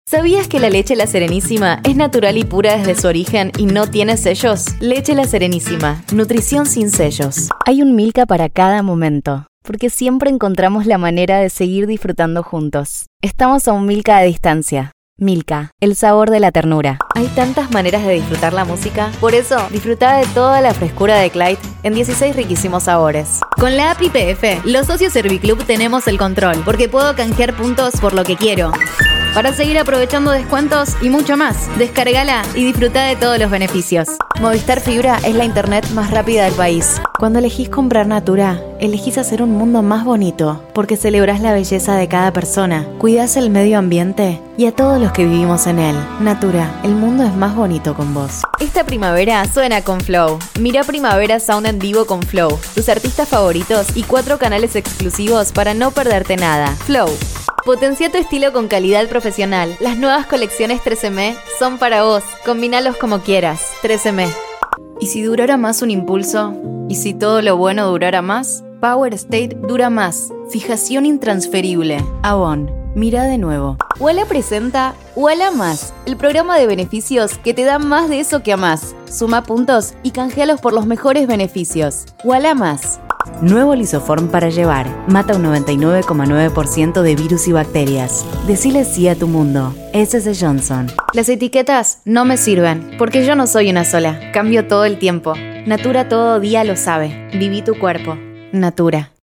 ¿Sabías que la leche La Serenísima es natural y pura desde su origen y no tiene sellos? Leche La Serenísima, nutrición sin sellos. Hay un Milka para cada momento, porque siempre encontramos la manera de seguir disfrutando juntos. Estamos a un Milka de distancia. Milka, el sabor de la ternura. Hay tantas maneras de disfrutar la música, por eso disfruta de toda la frescura de Clyde en 16 riquísimos sabores. Con la app YPF, los socios Serviclub tenemos el control, porque puedo canjear puntos por lo que quiero, para seguir aprovechando descuentos y mucho más. Descárgala y disfruta de todos los beneficios. Movistar Fibra es la internet más rápida del país. Cuando elegís comprar Natura, elegís hacer un mundo más bonito, porque celebrás la belleza de cada persona, cuidás el medio ambiente y a todos los que vivimos en él. Natura, el mundo es más bonito con vos. Esta primavera suena con Flow. Mira Primavera Sound en vivo con Flow, tus artistas favoritos y 4 canales exclusivos para no perderte nada. Flow. Potencia tu estilo con calidad profesional. Las nuevas colecciones 13M son para vos. Combínalos como quieras. 13M. ¿Y si durara más un impulso? ¿Y si todo lo bueno durara más? Power State dura más. Fijación intransferible. Avon. Mira de nuevo. Uala presenta Uala Más, el programa de beneficios que te da más de eso que amás. Suma puntos y canjealos por los mejores beneficios. Uala Más. Nuevo Lisoform para llevar. Mata un 99,9% de virus y bacterias. Decile sí a tu mundo. S.C. Johnson. Las etiquetas no me sirven, porque yo no soy una sola. Cambio todo el tiempo. Natura todo día lo sabe. Viví tu cuerpo. Natura.